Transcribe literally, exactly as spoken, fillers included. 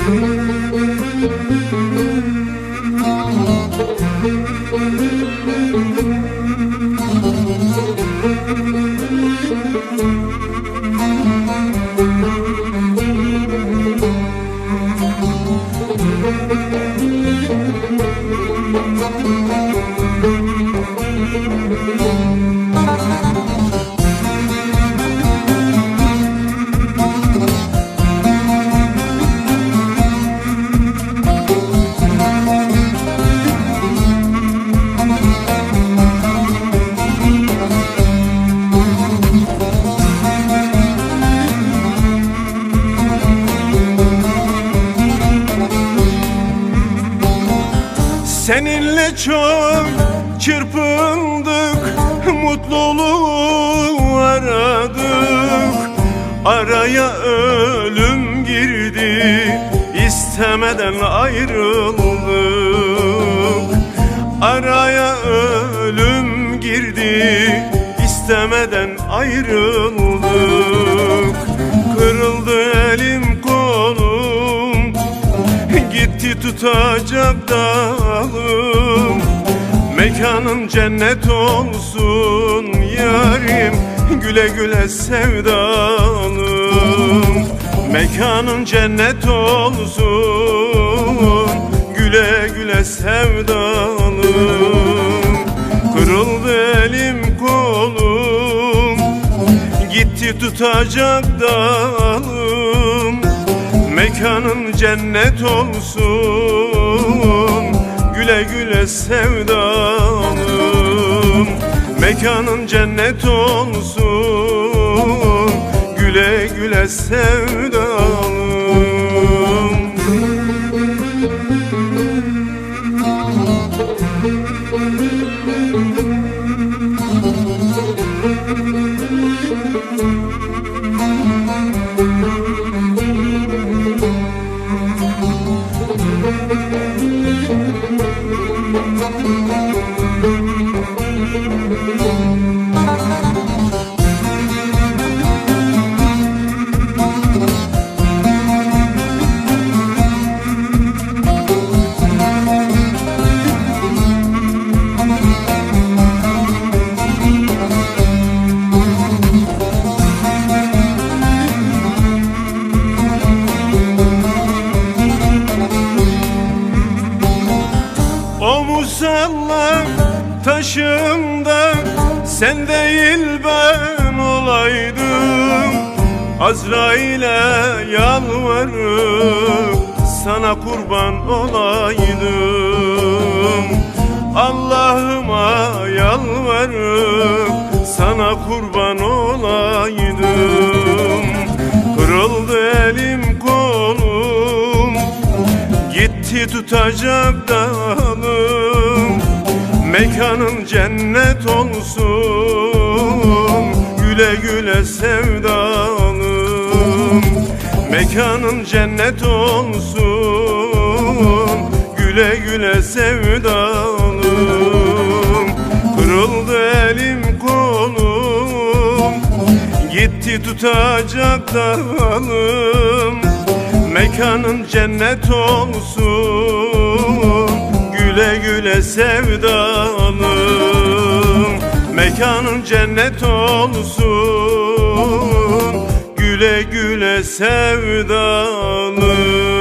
Seninle çok çırpındık, mutluluğu aradık. Araya ölüm girdi, istemeden ayrıldık. Araya ölüm girdi, istemeden ayrıldık. Kırıldı elim kolum, gitti tutacak dalım. Mekanın cennet olsun yarim, güle güle sevdalım. Mekanın cennet olsun, güle güle sevdalım. Kırıldı elim kolum, gitti tutacak dalım. Mekanın cennet olsun, güle güle sevdalım. Mekanın cennet olsun, güle güle sevdalım. O musalla taşımda sen değil ben olaydım. Azrail'e yalvarıp sana kurban olaydım. Allah'ıma yalvarıp sana kurban olaydım. Kırıldı elim kolum, gitti tutacak dalım. Mekanın cennet olsun, güle güle sevdalım. Mekanın cennet olsun, güle güle sevdalım. Kırıldı elim kolum, gitti tutacak dalım. Mekanın cennet olsun, güle güle sevdalım. Mekanın cennet olsun, güle güle sevdalım.